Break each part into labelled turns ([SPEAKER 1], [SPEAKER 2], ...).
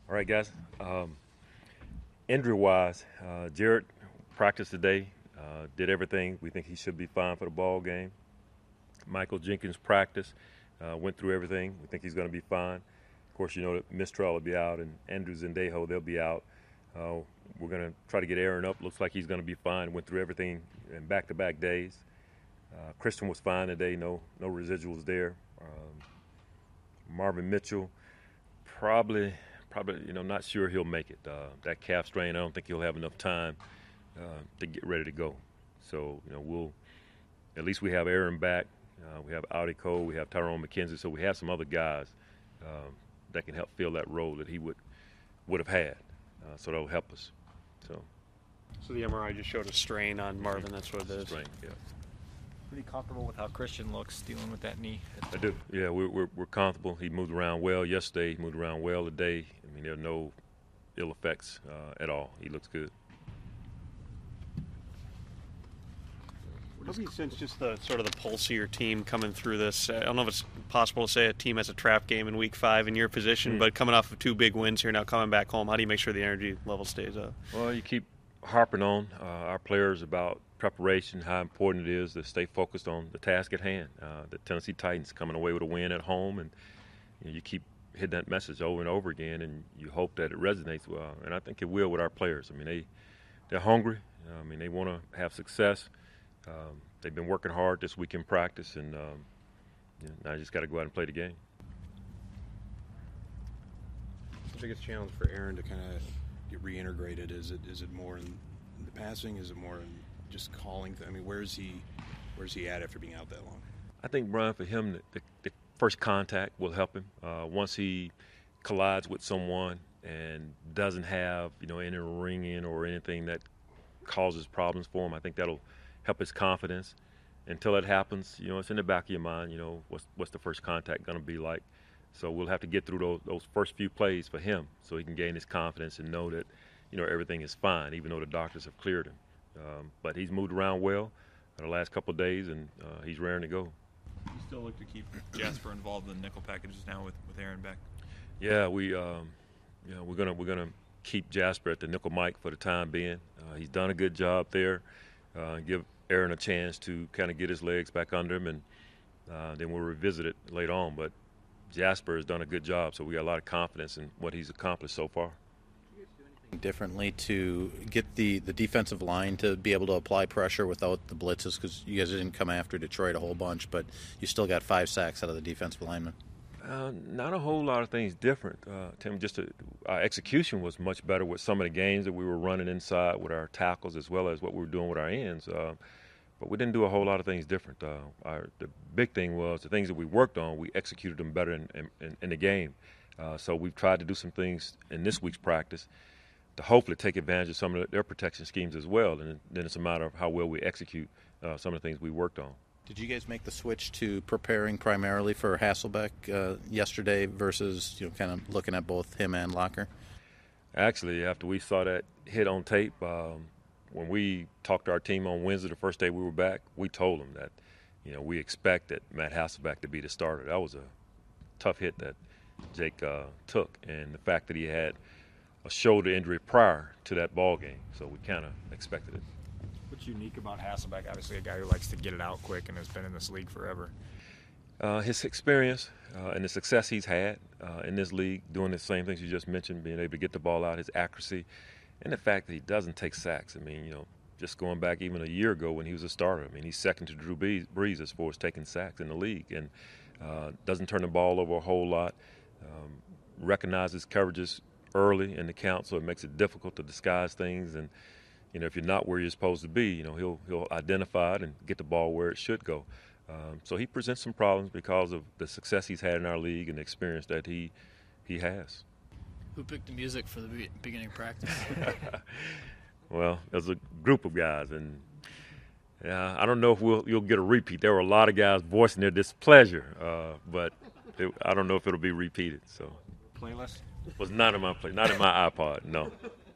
[SPEAKER 1] All right, guys. Injury-wise, Jared practiced today, did everything. We think he should be fine for the ball game. Michael Jenkins practiced, went through everything. We think he's going to be fine. Of course, you know that Mistral will be out, and Andrews and Dejo, they'll be out. We're going to try to get Aaron up. Looks like he's going to be fine. Went through everything in back-to-back days. Christian was fine today. No residuals there. Marvin Mitchell, probably, not sure he'll make it. That calf strain, I don't think he'll have enough time to get ready to go. So, at least we have Aaron back. We have Audi Cole. We have Tyrone McKenzie. So we have some other guys that can help fill that role that he would have had. So that'll help us.
[SPEAKER 2] So the MRI just showed a strain on Marvin. That's what it is.
[SPEAKER 1] Strain, yeah.
[SPEAKER 3] Pretty comfortable with how Christian looks dealing with that knee.
[SPEAKER 1] I do. Yeah, we're comfortable. He moved around well yesterday. He moved around well today. I mean, there are no ill effects at all. He looks good.
[SPEAKER 2] What have you sensed just the sort of the pulse of your team coming through this? I don't know if it's possible to say a team has a trap game in Week 5 in your position, but coming off of 2 big wins here now, coming back home, how do you make sure the energy level stays up?
[SPEAKER 1] Well, you keep harping on our players about preparation, how important it is to stay focused on the task at hand. The Tennessee Titans coming away with a win at home, and you keep hitting that message over and over again, and you hope that it resonates well. And I think it will with our players. I mean, they're hungry. I mean, they want to have success. They've been working hard this week in practice, and now I just got to go out and play the game.
[SPEAKER 4] What's the biggest challenge for Aaron to kind of get reintegrated? Is it more in the passing? Is it more in just calling? I mean, where's he at after being out that long?
[SPEAKER 1] I think, Brian, for him, the first contact will help him. Once he collides with someone and doesn't have, any ringing or anything that causes problems for him, I think that'll help his confidence. Until that happens, it's in the back of your mind, what's the first contact going to be like. So we'll have to get through those first few plays for him so he can gain his confidence and know that, everything is fine, even though the doctors have cleared him. But he's moved around well the last couple of days, and he's raring to go.
[SPEAKER 5] You still look to keep Jasper involved in the nickel packages now with Aaron back?
[SPEAKER 1] Yeah, we're gonna keep Jasper at the nickel mic for the time being. He's done a good job there. Give Aaron a chance to kind of get his legs back under him, and then we'll revisit it later on. But Jasper has done a good job, so we got a lot of confidence in what he's accomplished so far.
[SPEAKER 6] Differently to get the defensive line to be able to apply pressure without the blitzes, because you guys didn't come after Detroit a whole bunch, but you still got 5 sacks out of the defensive linemen.
[SPEAKER 1] Not a whole lot of things different, Tim. Our execution was much better with some of the games that we were running inside with our tackles as well as what we were doing with our ends. But we didn't do a whole lot of things different. The big thing was the things that we worked on, we executed them better in the game. So we've tried to do some things in this week's practice to hopefully take advantage of some of their protection schemes as well. And then it's a matter of how well we execute some of the things we worked on.
[SPEAKER 6] Did you guys make the switch to preparing primarily for Hasselbeck yesterday versus kind of looking at both him and Locker?
[SPEAKER 1] Actually, after we saw that hit on tape, when we talked to our team on Wednesday, the first day we were back, we told them that we expected Matt Hasselbeck to be the starter. That was a tough hit that Jake took, and the fact that he had a shoulder injury prior to that ball game, so we kind of expected it.
[SPEAKER 3] What's unique about Hasselbeck? Obviously a guy who likes to get it out quick and has been in this league forever.
[SPEAKER 1] His experience and the success he's had in this league, doing the same things you just mentioned, being able to get the ball out, his accuracy, and the fact that he doesn't take sacks. I mean, just going back even a year ago when he was a starter, I mean, he's second to Drew Brees as far as taking sacks in the league, and doesn't turn the ball over a whole lot, recognizes coverages early in the count, so it makes it difficult to disguise things. And if you're not where you're supposed to be, he'll identify it and get the ball where it should go. So he presents some problems because of the success he's had in our league and the experience that he has.
[SPEAKER 7] Who picked the music for the beginning of practice?
[SPEAKER 1] Well, there's a group of guys, and I don't know if you'll get a repeat. There were a lot of guys voicing their displeasure, but I don't know if it'll be repeated. So
[SPEAKER 3] Playlist?
[SPEAKER 1] It was not in my iPod. No.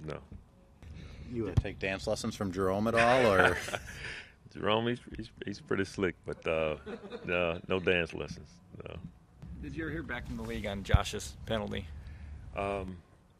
[SPEAKER 6] You would take dance lessons from Jerome at all, or?
[SPEAKER 1] Jerome, he's pretty slick, but no dance lessons. No.
[SPEAKER 3] Did you ever hear back from the league on Josh's penalty?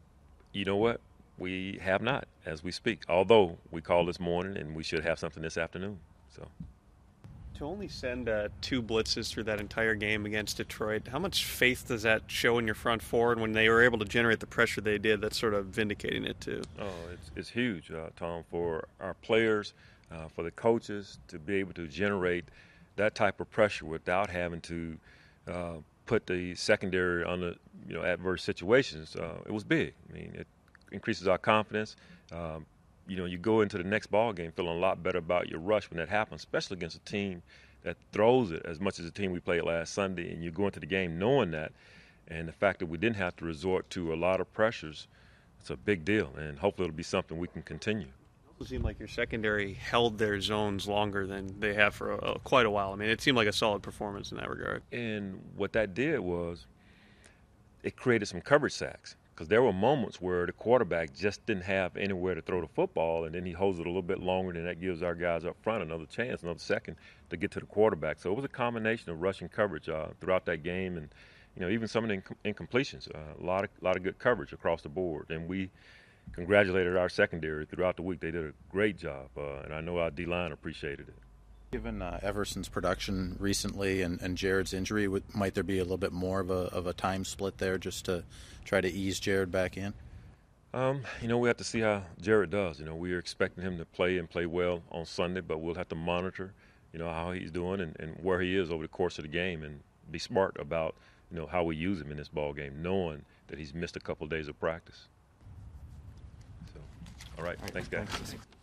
[SPEAKER 1] You know what? We have not as we speak, although we called this morning and we should have something this afternoon. So.
[SPEAKER 2] To only send 2 blitzes through that entire game against Detroit, how much faith does that show in your front four? And when they were able to generate the pressure they did, that's sort of vindicating it too.
[SPEAKER 1] Oh, it's huge, Tom, for our players, for the coaches to be able to generate that type of pressure without having to put the secondary under adverse situations. It was big. I mean, it increases our confidence. You go into the next ball game feeling a lot better about your rush when that happens, especially against a team that throws it as much as the team we played last Sunday. And you go into the game knowing that, and the fact that we didn't have to resort to a lot of pressures, it's a big deal. And hopefully it'll be something we can continue.
[SPEAKER 2] It seemed like your secondary held their zones longer than they have for quite a while. I mean, it seemed like a solid performance in that regard.
[SPEAKER 1] And what that did was it created some coverage sacks. Because there were moments where the quarterback just didn't have anywhere to throw the football, and then he holds it a little bit longer, and that gives our guys up front another chance, another second to get to the quarterback. So it was a combination of rushing coverage throughout that game, and even some of the incompletions. A lot of good coverage across the board, and we congratulated our secondary throughout the week. They did a great job, and I know our D-line appreciated it.
[SPEAKER 6] Given Everson's production recently and Jared's injury, might there be a little bit more of a time split there just to try to ease Jared back in?
[SPEAKER 1] We have to see how Jared does. We are expecting him to play well on Sunday, but we'll have to monitor, how he's doing and where he is over the course of the game and be smart about, how we use him in this ball game, knowing that he's missed a couple of days of practice. So, all right. Thanks, guys.
[SPEAKER 3] Thanks.